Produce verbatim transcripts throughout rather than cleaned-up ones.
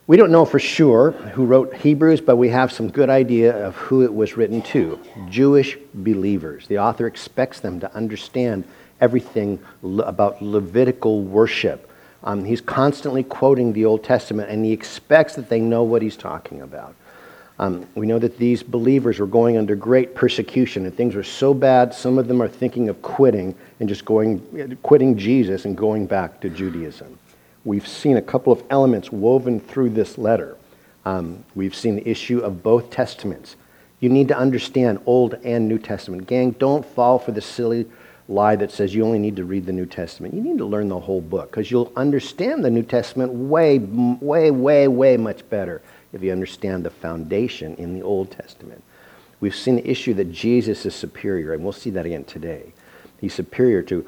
We don't know for sure who wrote Hebrews, but we have some good idea of who it was written to. Jewish believers. The author expects them to understand everything le- about Levitical worship. Um, he's constantly quoting the Old Testament, and he expects that they know what he's talking about. Um, we know that these believers were going under great persecution, and things were so bad, some of them are thinking of quitting and just going, quitting Jesus and going back to Judaism. We've seen a couple of elements woven through this letter. Um, we've seen the issue of both testaments. You need to understand Old and New Testament. Gang, don't fall for the silly lie that says you only need to read the New Testament. You need to learn the whole book, because you'll understand the New Testament way, way, way, way much better if you understand the foundation in the Old Testament. We've seen the issue that Jesus is superior, and we'll see that again today. He's superior to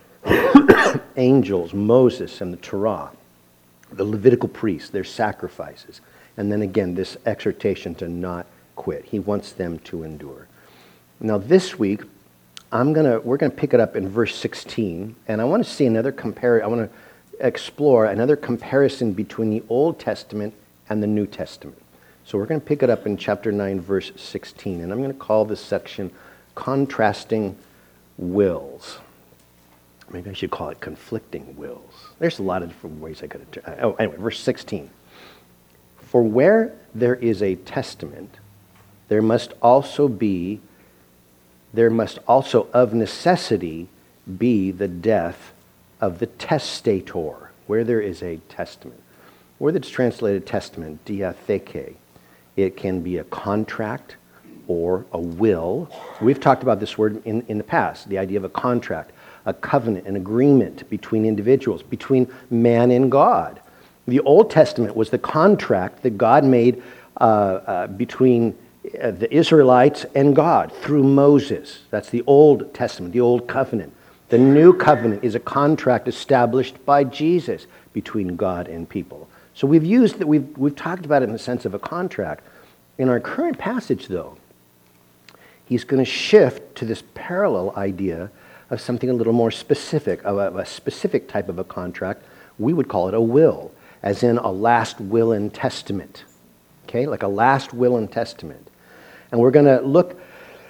angels, Moses, and the Torah, the Levitical priests, their sacrifices. And then again, this exhortation to not quit. He wants them to endure. Now this week, I'm gonna we're gonna pick it up in verse sixteen, and I want to see another compare. I want to explore another comparison between the Old Testament and the New Testament. So we're going to pick it up in chapter nine, verse sixteen, and I'm going to call this section "Contrasting Wills." Maybe I should call it conflicting wills. There's a lot of different ways I could have... Oh, anyway, verse sixteen. For where there is a testament, there must also be, there must also of necessity be the death of the testator. Where there is a testament. Where that's translated testament, diatheke, it can be a contract or a will. We've talked about this word in, in the past, the idea of a contract. A covenant, an agreement between individuals, between man and God. The Old Testament was the contract that God made uh, uh, between uh, the Israelites and God through Moses. That's the Old Testament, the Old Covenant. The New Covenant is a contract established by Jesus between God and people. So we've used that, we've, we've talked about it in the sense of a contract. In our current passage, though, he's going to shift to this parallel idea of something a little more specific, of a, a specific type of a contract. We would call it a will, as in a last will and testament. Okay, like a last will and testament. And we're going to look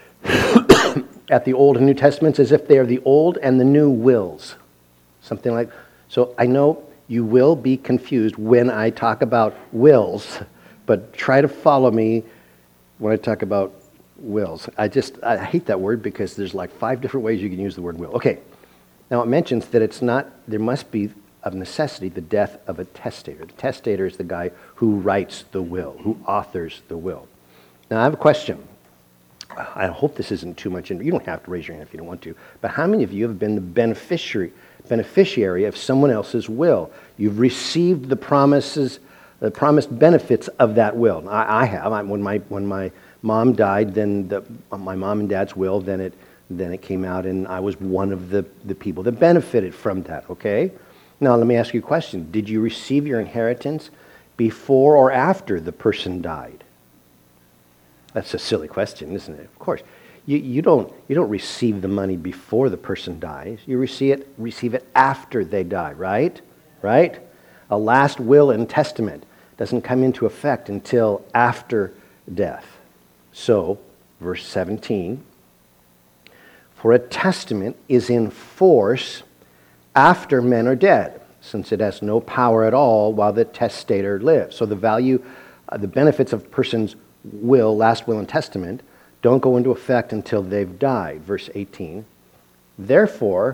at the Old and New Testaments as if they are the old and the new wills. Something like, so I know you will be confused when I talk about wills, but try to follow me when I talk about wills. I just, I hate that word because there's like five different ways you can use the word will. Okay, now it mentions that it's not, there must be of necessity the death of a testator. The testator is the guy who writes the will, who authors the will. Now I have a question. I hope this isn't too much, you don't have to raise your hand if you don't want to, but how many of you have been the beneficiary, beneficiary of someone else's will? You've received the promises, the promised benefits of that will. I, I have. I, when my, when my mom died, then the, my mom and dad's will, then it then it came out, and I was one of the, the people that benefited from that, okay? Now, let me ask you a question. Did you receive your inheritance before or after the person died? That's a silly question, isn't it? Of course. You, you, don't, you don't receive the money before the person dies. You receive it, receive it after they die, right? Right? A last will and testament doesn't come into effect until after death. So, verse seventeen, for a testament is in force after men are dead, since it has no power at all while the testator lives. So the value, uh, the benefits of a person's will, last will and testament, don't go into effect until they've died. Verse eighteen, therefore,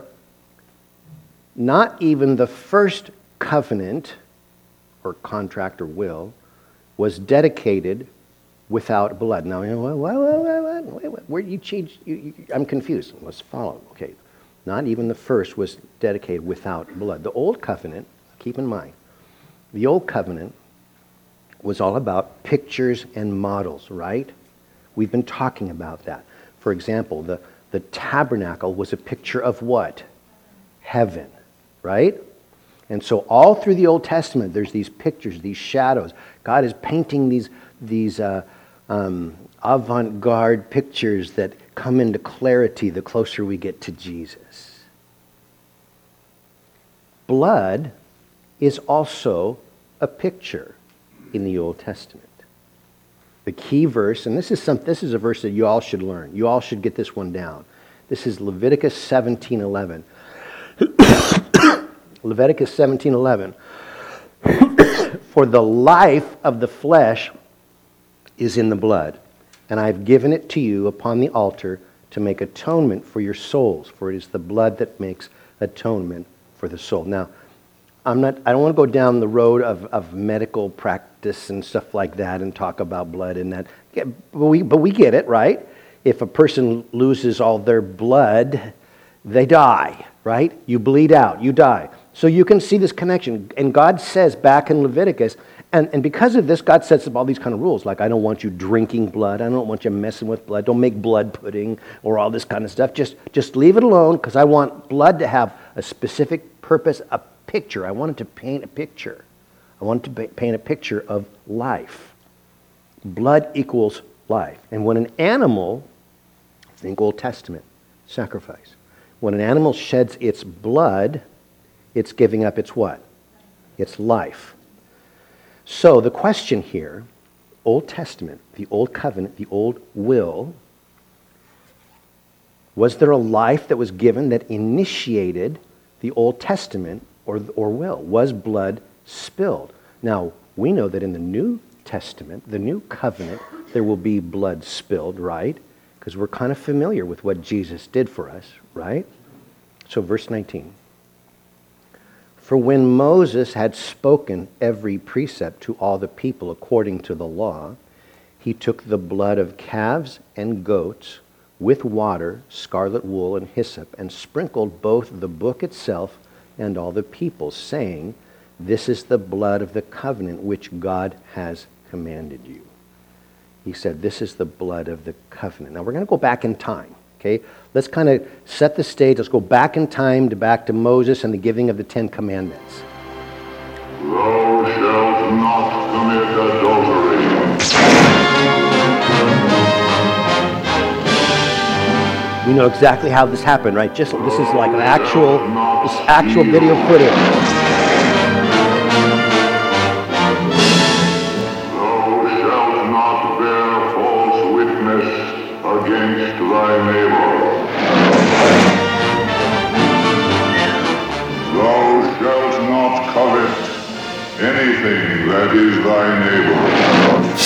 not even the first covenant, or contract or will, was dedicated without blood. Now, you know, what, what, what, what, what, where you change? You, you, I'm confused. Let's follow. Okay, not even the first was dedicated without blood. The old covenant, keep in mind, the old covenant was all about pictures and models, right? We've been talking about that. For example, the, the tabernacle was a picture of what? Heaven, right? And so all through the Old Testament, there's these pictures, these shadows. God is painting these these uh, um, avant-garde pictures that come into clarity the closer we get to Jesus. Blood is also a picture. in the Old Testament. The key verse, and this is some this is a verse that you all should learn. You all should get this one down. This is Leviticus seventeen eleven. Leviticus seventeen eleven. For the life of the flesh is in the blood, and I have given it to you upon the altar to make atonement for your souls, for it is the blood that makes atonement for the soul. Now, I'm not, I don't want to go down the road of, of medical practice and stuff like that and talk about blood and that. Yeah, but, we, but we get it, right? If a person loses all their blood, they die, right? You bleed out, you die. So you can see this connection. And God says back in Leviticus, and, and because of this, God sets up all these kind of rules. Like, I don't want you drinking blood. I don't want you messing with blood. Don't make blood pudding or all this kind of stuff. Just, just leave it alone, because I want blood to have a specific purpose, a picture. I wanted to paint a picture. I wanted to paint a picture of life. Blood equals life. And when an animal, think Old Testament, sacrifice. When an animal sheds its blood, it's giving up its what? Its life. So the question here, Old Testament, the Old Covenant, the Old Will, was there a life that was given that initiated the Old Testament or, or will? Was blood spilled? Now, we know that in the New Testament, the New Covenant, there will be blood spilled, right? Because we're kind of familiar with what Jesus did for us, right? So verse nineteen. For when Moses had spoken every precept to all the people according to the law, he took the blood of calves and goats with water, scarlet wool, and hyssop, and sprinkled both the book itself and all the people, saying, This is the blood of the covenant which God has commanded you. He said, this is the blood of the covenant. Now we're going to go back in time. Okay, let's kind of set the stage. Let's go back in time to back to Moses and the giving of the Ten Commandments. Thou shalt not commit adultery. We know exactly how this happened, right? Just this is like an actual, this actual video footage. Thou shalt not bear false witness against thy neighbor. Thou shalt not covet anything that is thy neighbor.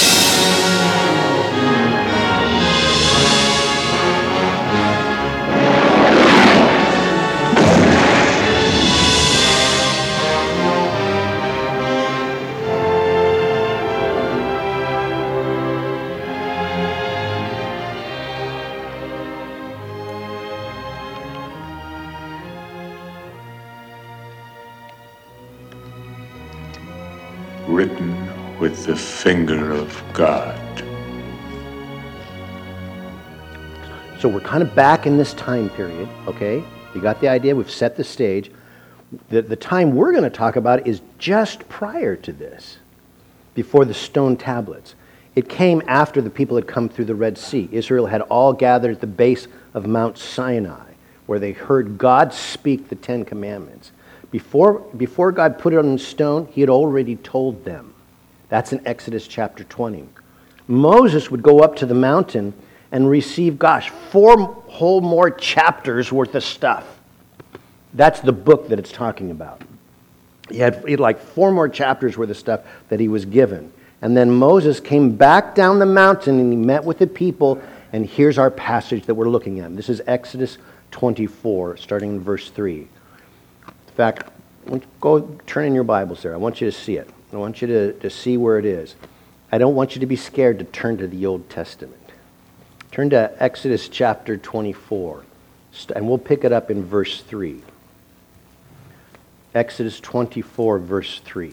Written with the finger of God. So we're kind of back in this time period, okay? You got the idea? We've set the stage. The, the time we're going to talk about is just prior to this, before the stone tablets. It came after the people had come through the Red Sea. Israel had all gathered at the base of Mount Sinai, where they heard God speak the Ten Commandments. Before, before God put it on the stone, he had already told them. That's in Exodus chapter twenty. Moses would go up to the mountain and receive, gosh, four whole more chapters worth of stuff. That's the book that it's talking about. He had, he had like four more chapters worth of stuff that he was given. And then Moses came back down the mountain and he met with the people. And here's our passage that we're looking at. This is Exodus twenty-four, starting in verse three. In fact, go turn in your Bibles there. I want you to see it. I want you to, to see where it is. I don't want you to be scared to turn to the Old Testament. Turn to Exodus chapter twenty-four, and we'll pick it up in verse three. Exodus twenty-four, verse three.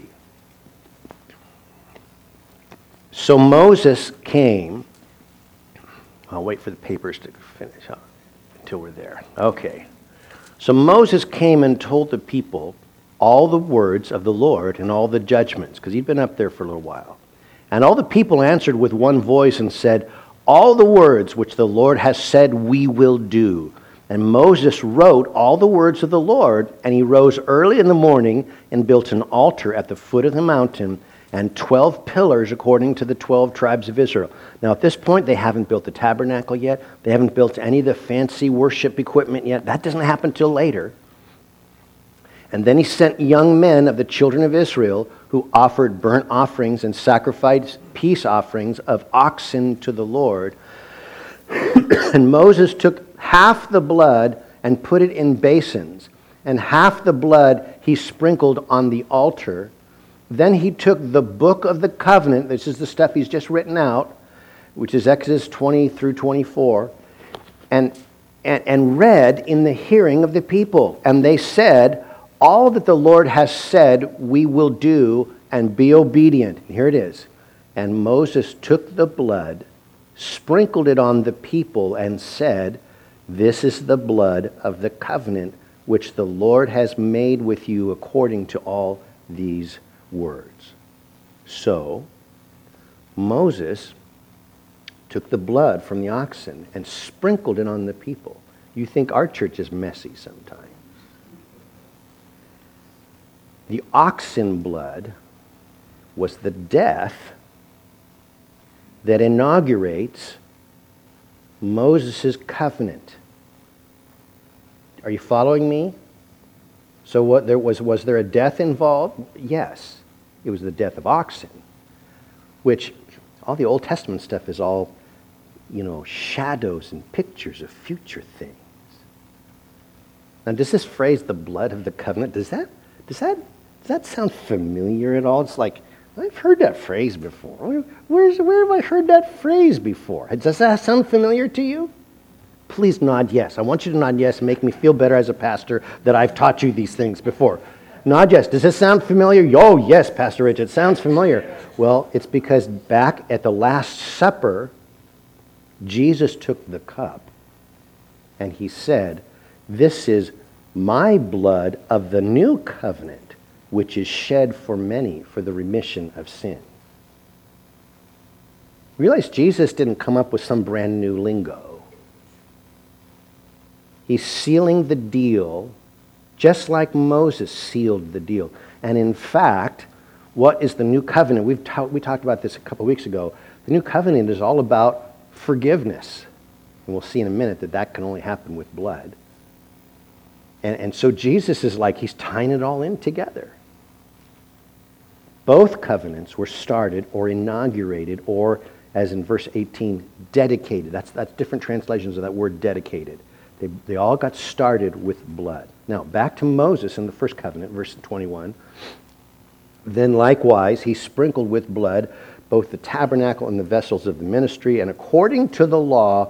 So Moses came. I'll wait for the papers to finish up until we're there. Okay. So Moses came and told the people all the words of the Lord and all the judgments, because he'd been up there for a little while. And all the people answered with one voice and said, all the words which the Lord has said we will do. And Moses wrote all the words of the Lord, and he rose early in the morning and built an altar at the foot of the mountain and twelve pillars according to the twelve tribes of Israel. Now at this point, they haven't built the tabernacle yet. They haven't built any of the fancy worship equipment yet. That doesn't happen till later. And then he sent young men of the children of Israel who offered burnt offerings and sacrificed peace offerings of oxen to the Lord. And Moses took half the blood and put it in basins, and half the blood he sprinkled on the altar. Then he took the book of the covenant, this is the stuff he's just written out, which is Exodus twenty through twenty-four, and, and, and read in the hearing of the people. And they said, all that the Lord has said we will do, and be obedient. And here it is. And Moses took the blood, sprinkled it on the people, and said, this is the blood of the covenant which the Lord has made with you according to all these words. So Moses took the blood from the oxen and sprinkled it on the people. You think our church is messy sometimes. The oxen blood was the death that inaugurates Moses' covenant. Are you following me? So what there was was there a death involved? Yes. It was the death of oxen, which all the Old Testament stuff is all, you know, shadows and pictures of future things. Now, does this phrase, the blood of the covenant, does that does that does that sound familiar at all? It's like, I've heard that phrase before. Where, where's, where have I heard that phrase before? Does that sound familiar to you? Please nod yes. I want you to nod yes and make me feel better as a pastor that I've taught you these things before. Nod yes. Does this sound familiar? Oh, yes, Pastor Rich, it sounds familiar. Well, it's because back at the Last Supper, Jesus took the cup and he said, this is my blood of the new covenant, which is shed for many for the remission of sin. Realize Jesus didn't come up with some brand new lingo. He's sealing the deal just like Moses sealed the deal. And in fact, what is the new covenant? We've ta- we talked about this a couple weeks ago. The new covenant is all about forgiveness. And we'll see in a minute that that can only happen with blood. And, and so Jesus is like, he's tying it all in together. Both covenants were started or inaugurated or, as in verse eighteen, dedicated. That's, that's different translations of that word dedicated. They, they all got started with blood. Now, back to Moses in the first covenant, verse twenty-one. Then likewise, he sprinkled with blood both the tabernacle and the vessels of the ministry, and according to the law,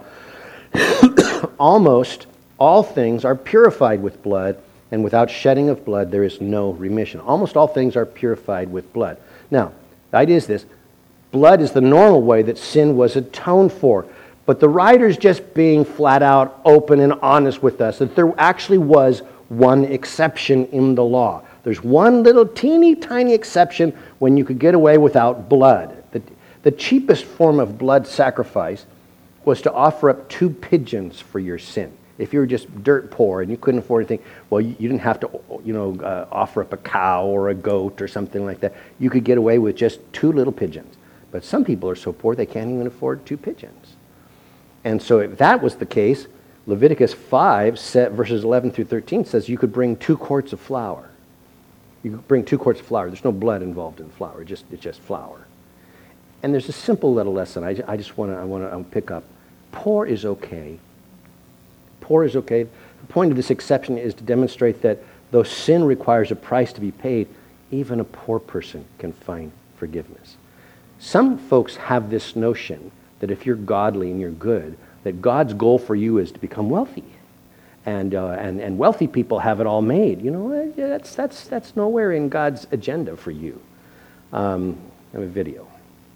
almost all things are purified with blood, and without shedding of blood, there is no remission. Almost all things are purified with blood. Now, the idea is this. Blood is the normal way that sin was atoned for. But the writer's just being flat out open and honest with us that there actually was one exception in the law. There's one little teeny tiny exception when you could get away without blood. The, the cheapest form of blood sacrifice was to offer up two pigeons for your sin. If you were just dirt poor and you couldn't afford anything, well, you, you didn't have to, you know, uh, offer up a cow or a goat or something like that. You could get away with just two little pigeons. But some people are so poor they can't even afford two pigeons. And so if that was the case, Leviticus five, set, verses eleven through thirteen says you could bring two quarts of flour. You could bring two quarts of flour. There's no blood involved in flour. It's just, it's just flour. And there's a simple little lesson I, I just want to I want to pick up. Poor is okay. Poor is okay. The point of this exception is to demonstrate that though sin requires a price to be paid, even a poor person can find forgiveness. Some folks have this notion that if you're godly and you're good, that God's goal for you is to become wealthy. And, uh, and, and wealthy people have it all made. You know, yeah, that's, that's, that's nowhere in God's agenda for you. Um, I have a video.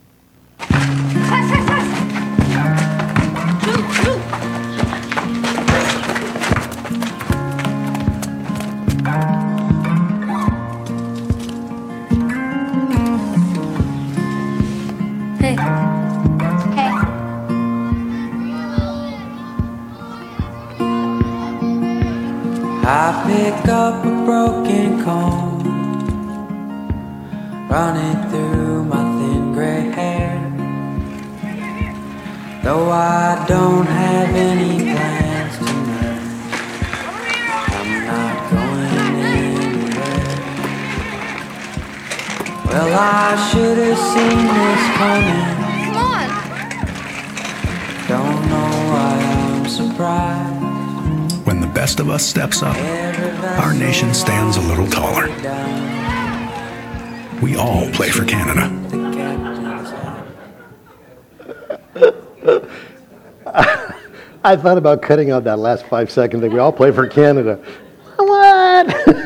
Hey. Hey. I pick up a broken comb, run it through No, I don't have any plans tonight. I'm not going anywhere. Well, I should have seen this coming. Come on. Don't know why I'm surprised. When the best of us steps up, our nation stands a little taller. We all play for Canada. I thought about cutting out that last five seconds that we all play for Canada. What?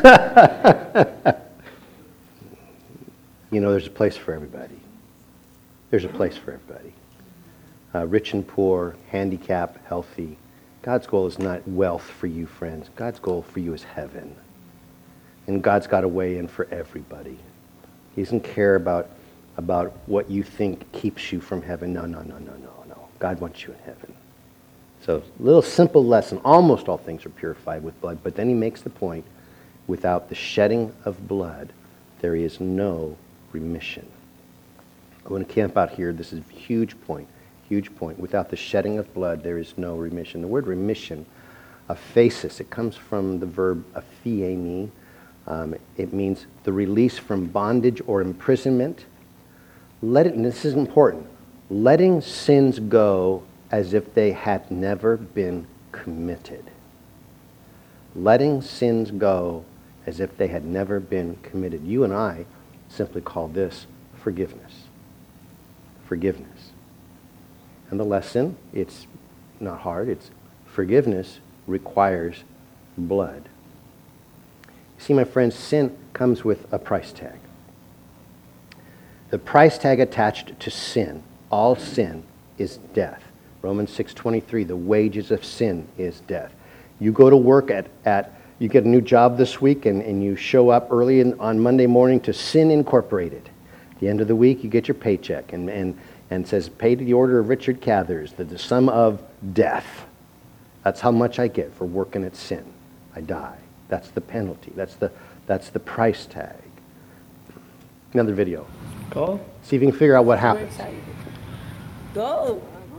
You know, there's a place for everybody. There's a place for everybody. Uh, rich and poor, handicapped, healthy. God's goal is not wealth for you, friends. God's goal for you is heaven. And God's got a way in for everybody. He doesn't care about, about what you think keeps you from heaven. No, no, no, no, no, no. God wants you in heaven. So, little simple lesson. Almost all things are purified with blood. But then he makes the point, without the shedding of blood, there is no remission. I want to camp out here. This is a huge point. Huge point. Without the shedding of blood, there is no remission. The word remission, aphasis, it comes from the verb aphiemi. Um, it means the release from bondage or imprisonment. Let it, and this is important, letting sins go as if they had never been committed. Letting sins go as if they had never been committed. You and I simply call this forgiveness. Forgiveness. And the lesson, it's not hard, it's forgiveness requires blood. See, my friends, sin comes with a price tag. The price tag attached to sin, all sin, is death. Romans six twenty-three, the wages of sin is death. You go to work at, at you get a new job this week and, and you show up early in, on Monday morning to Sin Incorporated. At the end of the week, you get your paycheck and, and, and says, pay to the order of Richard Cathers, the, the sum of death. That's how much I get for working at sin. I die. That's the penalty. That's the, that's the price tag. Another video. Go. See if you can figure out what happens. Go.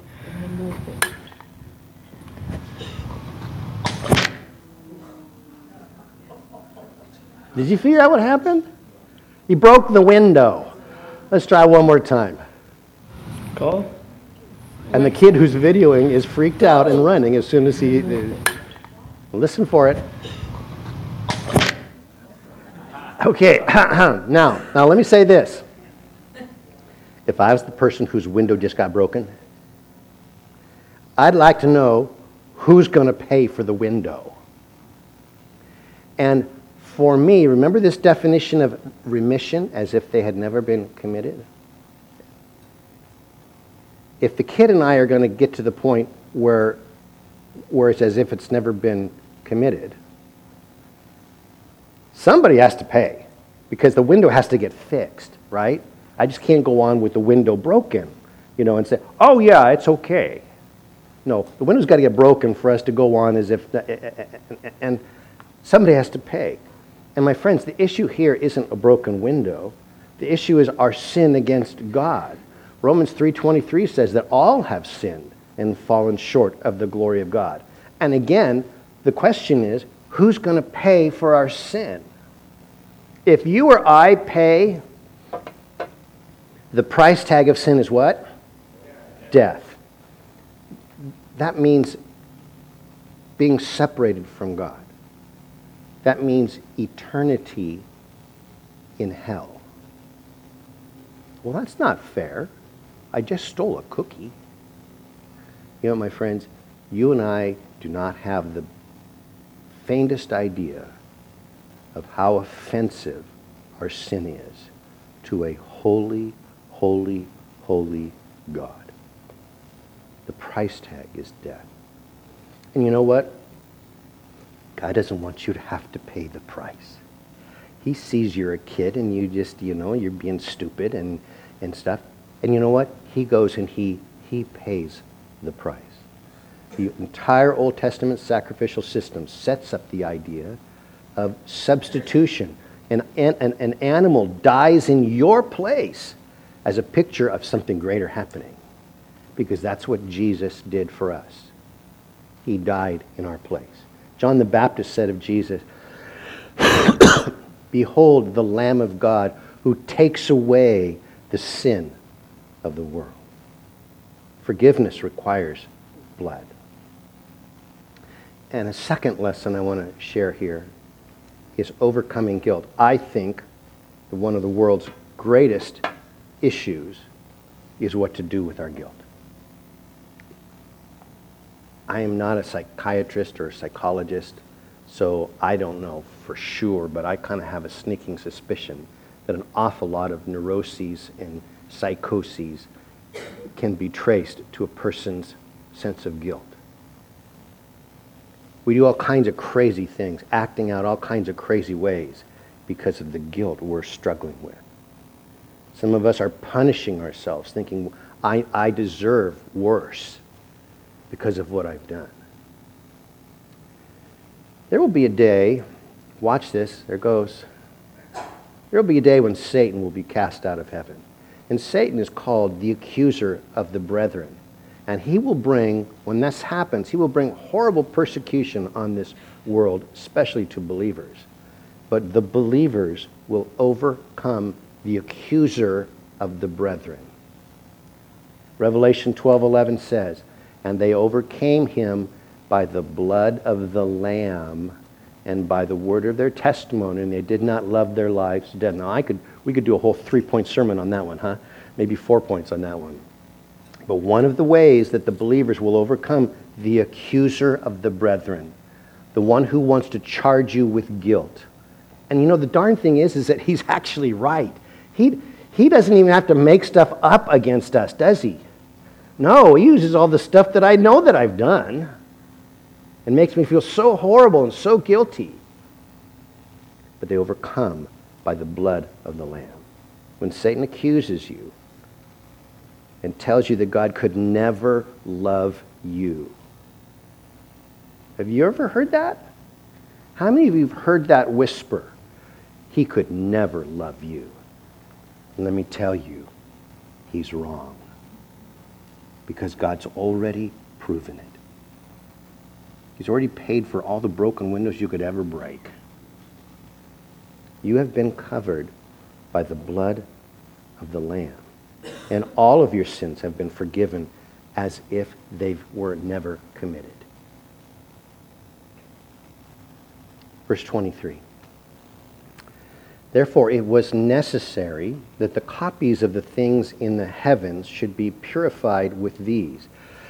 Did you figure out what happened? He broke the window. Let's try one more time. Go. And the kid who's videoing is freaked out and running as soon as he... Uh, listen for it. Okay, now, now let me say this. If I was the person whose window just got broken, I'd like to know who's going to pay for the window. And for me, remember this definition of remission, as if they had never been committed? If the kid and I are going to get to the point where, where it's as if it's never been committed, somebody has to pay, because the window has to get fixed, right? I just can't go on with the window broken, you know, and say, oh yeah, it's okay. No, the window's got to get broken for us to go on as if, the, and somebody has to pay. And my friends, the issue here isn't a broken window. The issue is our sin against God. Romans three twenty-three says that all have sinned and fallen short of the glory of God. And again, the question is, who's going to pay for our sin? If you or I pay, the price tag of sin is what? Death. That means being separated from God. That means eternity in hell. Well, that's not fair. I just stole a cookie. You know, my friends, you and I do not have the faintest idea of how offensive our sin is to a holy, holy, holy God. The price tag is death. And you know what? God doesn't want you to have to pay the price. He sees you're a kid and you just, you know, you're being stupid and, and stuff. And you know what? He goes and he, he pays the price. The entire Old Testament sacrificial system sets up the idea of substitution. An, an, an animal dies in your place as a picture of something greater happening. because that's what Jesus did for us. He died in our place. John the Baptist said of Jesus, "Behold the Lamb of God who takes away the sin of the world." Forgiveness requires blood. And a second lesson I want to share here is overcoming guilt. I think that one of the world's greatest issues is what to do with our guilt. I am not a psychiatrist or a psychologist, so I don't know for sure, but I kind of have a sneaking suspicion that an awful lot of neuroses and psychoses can be traced to a person's sense of guilt. We do all kinds of crazy things, acting out all kinds of crazy ways because of the guilt we're struggling with. Some of us are punishing ourselves, thinking, I, I deserve worse because of what I've done. There will be a day, watch this, there goes. There will be a day when Satan will be cast out of heaven. And Satan is called the accuser of the brethren. And he will bring, when this happens, he will bring horrible persecution on this world, especially to believers. But the believers will overcome the accuser of the brethren. Revelation twelve eleven says, "And they overcame him by the blood of the Lamb and by the word of their testimony, and they did not love their lives to death." Now, I could, we could do a whole three-point sermon on that one, huh? Maybe four points on that one. But one of the ways that the believers will overcome the accuser of the brethren, the one who wants to charge you with guilt. And you know, the darn thing is, is that he's actually right. He, he doesn't even have to make stuff up against us, does he? No, he uses all the stuff that I know that I've done and makes me feel so horrible and so guilty. But they overcome by the blood of the Lamb. When Satan accuses you and tells you that God could never love you. Have you ever heard that? How many of you have heard that whisper? He could never love you. And let me tell you, he's wrong. Because God's already proven it. He's already paid for all the broken windows you could ever break. You have been covered by the blood of the Lamb. And all of your sins have been forgiven as if they were never committed. Verse twenty-three. Therefore, it was necessary that the copies of the things in the heavens should be purified with these.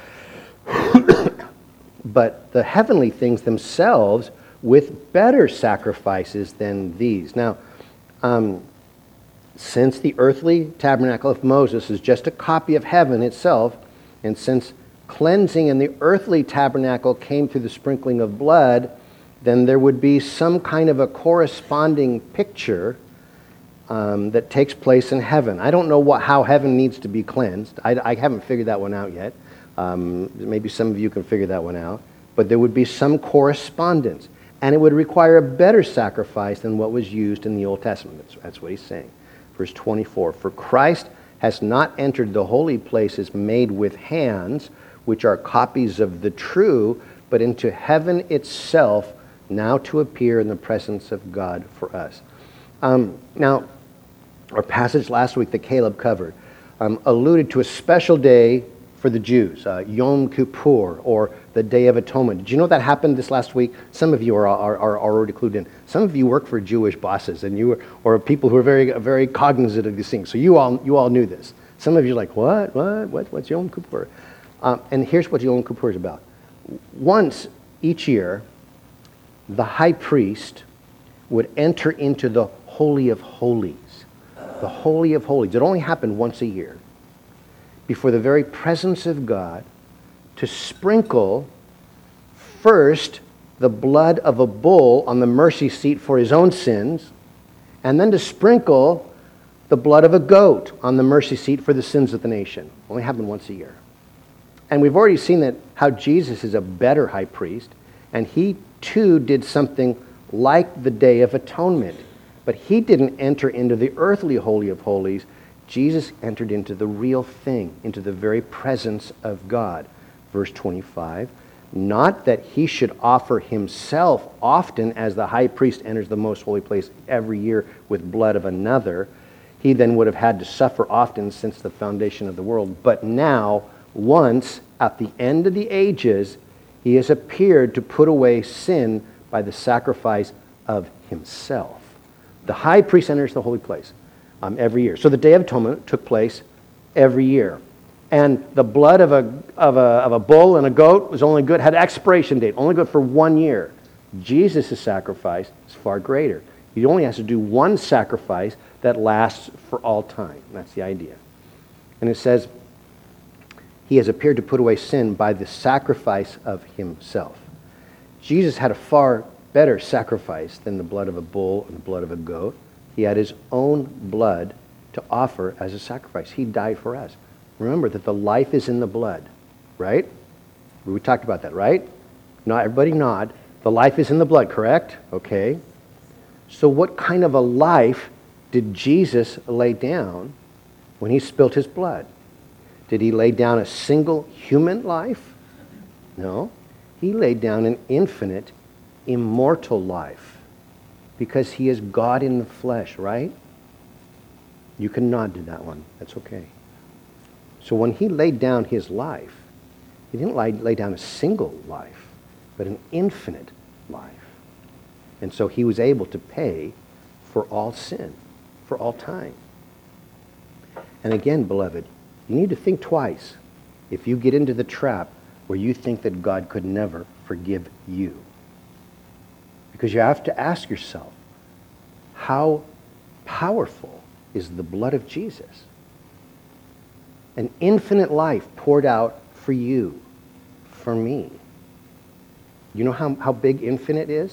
But the heavenly things themselves with better sacrifices than these. Now, um, since the earthly tabernacle of Moses is just a copy of heaven itself, and since cleansing in the earthly tabernacle came through the sprinkling of blood, then there would be some kind of a corresponding picture um, that takes place in heaven. I don't know what, how heaven needs to be cleansed. I, I haven't figured that one out yet. Um, maybe some of you can figure that one out. But there would be some correspondence. And it would require a better sacrifice than what was used in the Old Testament. That's, that's what he's saying. Verse twenty-four, "For Christ has not entered the holy places made with hands, which are copies of the true, but into heaven itself, now to appear in the presence of God for us." Um, now, our passage last week that Caleb covered um, alluded to a special day for the Jews, uh, Yom Kippur, or the Day of Atonement. Did you know that happened this last week? Some of you are, are, are already clued in. Some of you work for Jewish bosses, and you are, or people who are very very cognizant of these things. So you all you all knew this. Some of you are like, what, what, what, what's Yom Kippur? Um, and here's what Yom Kippur is about. Once each year, the high priest would enter into the Holy of Holies. The Holy of Holies. It only happened once a year. Before the very presence of God, to sprinkle first the blood of a bull on the mercy seat for his own sins, and then to sprinkle the blood of a goat on the mercy seat for the sins of the nation. Only happened once a year. And we've already seen that how Jesus is a better high priest, and he too did something like the Day of Atonement. But he didn't enter into the earthly Holy of Holies Jesus entered into the real thing, into the very presence of God. Verse twenty-five, not that he should offer himself often as the high priest enters the most holy place every year with blood of another. He then would have had to suffer often since the foundation of the world. But now, once, at the end of the ages, he has appeared to put away sin by the sacrifice of himself. The high priest enters the holy place um, every year. So the Day of Atonement took place every year. And the blood of a, of, a, of a bull and a goat was only good, had expiration date, only good for one year. Jesus' sacrifice is far greater. He only has to do one sacrifice that lasts for all time. That's the idea. And it says, he has appeared to put away sin by the sacrifice of himself. Jesus had a far better sacrifice than the blood of a bull and the blood of a goat. He had his own blood to offer as a sacrifice. He died for us. Remember that the life is in the blood, right? We talked about that, right? Not everybody nod. The life is in the blood, correct? Okay. So what kind of a life did Jesus lay down when he spilt his blood? Did he lay down a single human life? No. He laid down an infinite, immortal life because he is God in the flesh, right? You can nod to that one. That's okay. So when he laid down his life, he didn't lay, lay down a single life, but an infinite life. And so he was able to pay for all sin, for all time. And again, beloved, you need to think twice if you get into the trap where you think that God could never forgive you. Because you have to ask yourself, how powerful is the blood of Jesus? An infinite life poured out for you, for me. You know how, how big infinite is?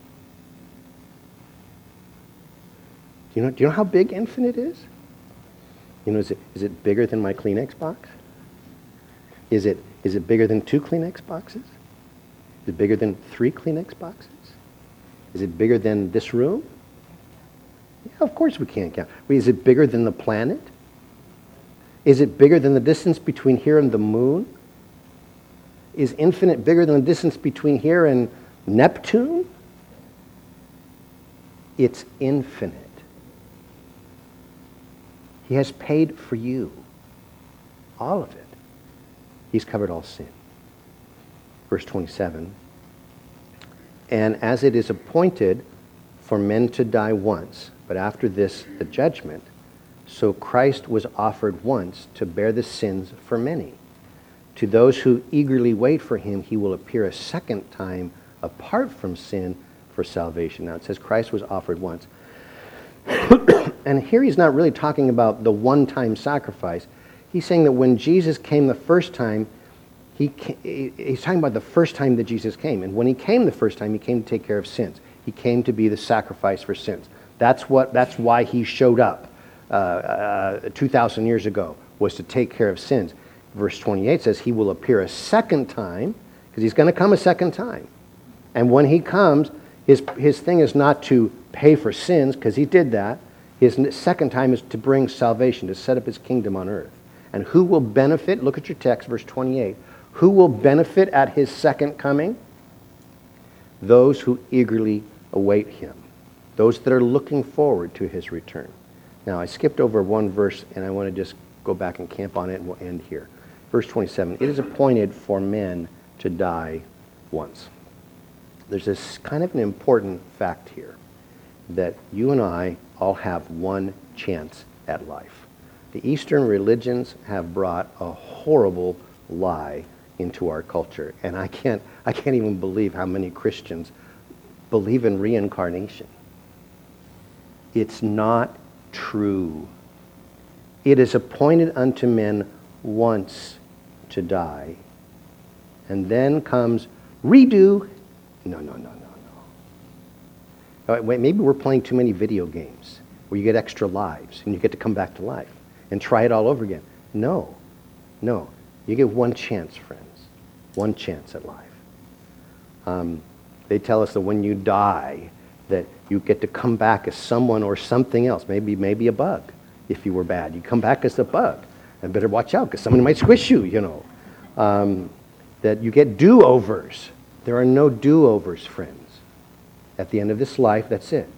Do you know, do you know how big infinite is? You know, is it, is it bigger than my Kleenex box? Is it, is it bigger than two Kleenex boxes? Is it bigger than three Kleenex boxes? Is it bigger than this room? Yeah, of course we can't count. Wait, is it bigger than the planet? Is it bigger than the distance between here and the moon? Is infinite bigger than the distance between here and Neptune? It's infinite. He has paid for you. All of it. He's covered all sin. Verse twenty-seven. And as it is appointed for men to die once, but after this the judgment, so Christ was offered once to bear the sins for many. To those who eagerly wait for him, he will appear a second time apart from sin for salvation. Now it says Christ was offered once. And here he's not really talking about the one-time sacrifice. He's saying that when Jesus came the first time, he came, he's talking about the first time that Jesus came. And when he came the first time, he came to take care of sins. He came to be the sacrifice for sins. That's what. That's why he showed up uh, uh, two thousand years ago, was to take care of sins. Verse twenty-eight says he will appear a second time, because he's going to come a second time. And when he comes, his, his thing is not to pay for sins, because he did that. His second time is to bring salvation, to set up his kingdom on earth. And who will benefit? Look at your text, verse twenty-eight. Who will benefit at his second coming? Those who eagerly await him. Those that are looking forward to his return. Now, I skipped over one verse, and I want to just go back and camp on it, and we'll end here. Verse twenty-seven. It is appointed for men to die once. There's this kind of an important fact here, that you and I all have one chance at life. The Eastern religions have brought a horrible lie into our culture, and I can't I can't even believe how many Christians believe in reincarnation. It's not true. It is appointed unto men once to die, and then comes redo. No, no, no, no, no. Wait, maybe we're playing too many video games where you get extra lives and you get to come back to life and try it all over again. No, no. You get one chance, friends. One chance at life. Um, they tell us that when you die, that you get to come back as someone or something else, maybe maybe a bug. if you were bad. You come back as a bug. And better watch out because someone might squish you, you know. Um, that you get do-overs. There are no do-overs, friends. At the end of this life, that's it.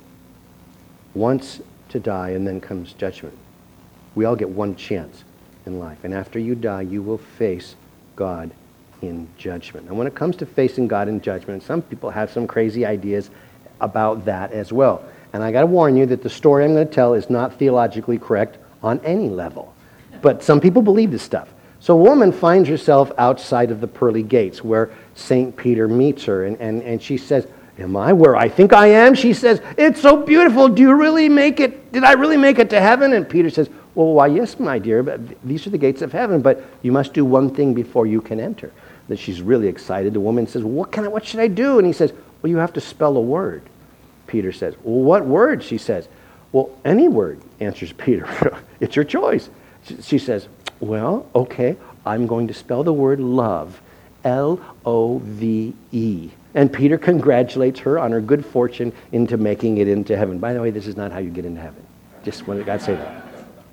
Once to die, and then comes judgment. We all get one chance in life. And after you die, you will face God in judgment. And when it comes to facing God in judgment, some people have some crazy ideas about that as well. And I got to warn you that the story I'm going to tell is not theologically correct on any level. But some people believe this stuff. So a woman finds herself outside of the pearly gates where Saint Peter meets her. And, and, and she says, am I where I think I am? She says, it's so beautiful. Do you really make it? Did I really make it to heaven? And Peter says, well, why, yes, my dear. But these are the gates of heaven. But you must do one thing before you can enter. That she's really excited. The woman says, well, what, can I, what should I do? And he says, well, you have to spell a word. Peter says, well, what word? She says, well, any word, answers Peter. It's your choice. She says, well, okay, I'm going to spell the word love, L O V E. And Peter congratulates her on her good fortune into making it into heaven. By the way, this is not how you get into heaven. Just wanted God to say that.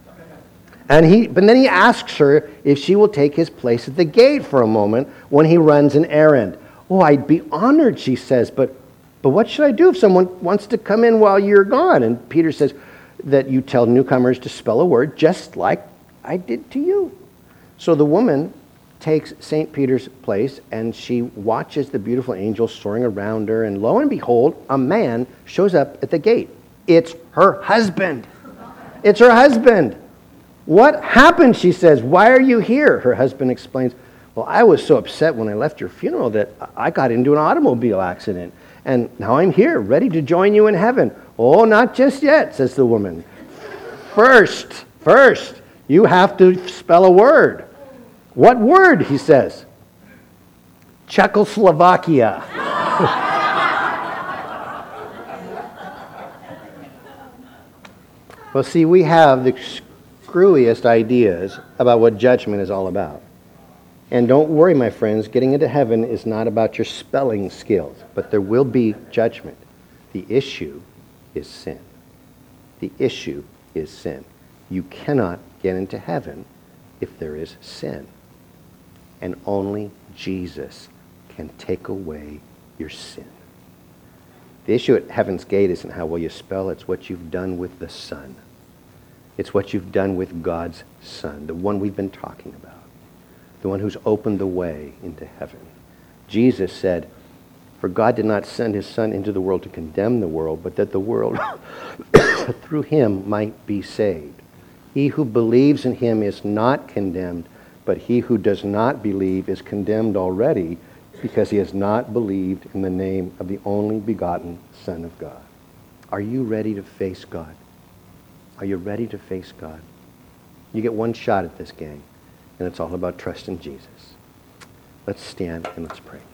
And he, but then he asks her if she will take his place at the gate for a moment when he runs an errand. Oh, I'd be honored, she says, but, but what should I do if someone wants to come in while you're gone? And Peter says that you tell newcomers to spell a word just like I did to you. So the woman takes Saint Peter's place and she watches the beautiful angels soaring around her, and lo and behold, a man shows up at the gate. It's her husband. It's her husband. What happened, she says. Why are you here? Her husband explains, well, I was so upset when I left your funeral that I got into an automobile accident. And now I'm here, ready to join you in heaven. Oh, not just yet, says the woman. First, first, you have to spell a word. What word, he says? Czechoslovakia. Well, see, we have the screwiest ideas about what judgment is all about. And don't worry, my friends, getting into heaven is not about your spelling skills, but there will be judgment. The issue is sin. The issue is sin. You cannot get into heaven if there is sin. And only Jesus can take away your sin. The issue at Heaven's Gate isn't how well you spell, it's what you've done with the Son. It's what you've done with God's Son, the one we've been talking about, the one who's opened the way into heaven. Jesus said, for God did not send his Son into the world to condemn the world, but that the world through him might be saved. He who believes in him is not condemned, but he who does not believe is condemned already, because he has not believed in the name of the only begotten Son of God. Are you ready to face God? Are you ready to face God? You get one shot at this, gang, and it's all about trust in Jesus. Let's stand and let's pray.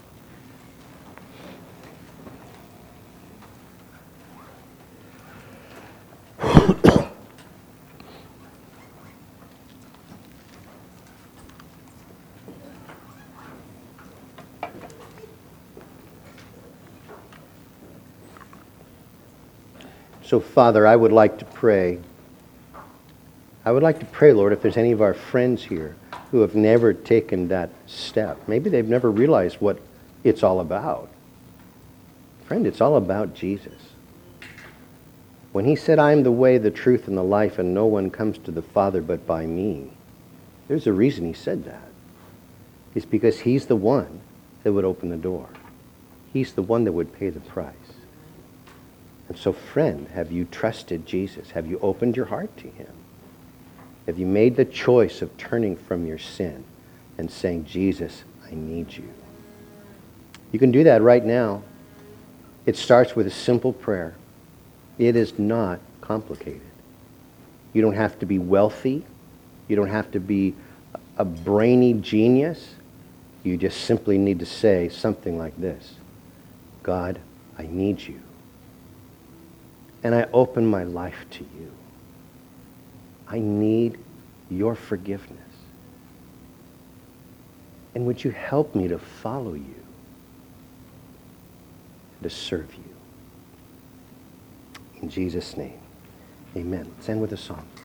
So, Father, I would like to pray. I would like to pray, Lord, if there's any of our friends here who have never taken that step. Maybe they've never realized what it's all about. Friend, it's all about Jesus. When he said, I am the way, the truth, and the life, and no one comes to the Father but by me, there's a reason he said that. It's because he's the one that would open the door. He's the one that would pay the price. And so, friend, have you trusted Jesus? Have you opened your heart to him? Have you made the choice of turning from your sin and saying, Jesus, I need you? You can do that right now. It starts with a simple prayer. It is not complicated. You don't have to be wealthy. You don't have to be a brainy genius. You just simply need to say something like this. God, I need you. And I open my life to you. I need your forgiveness. And would you help me to follow you, to serve you? In Jesus' name, amen. Let's end with a song.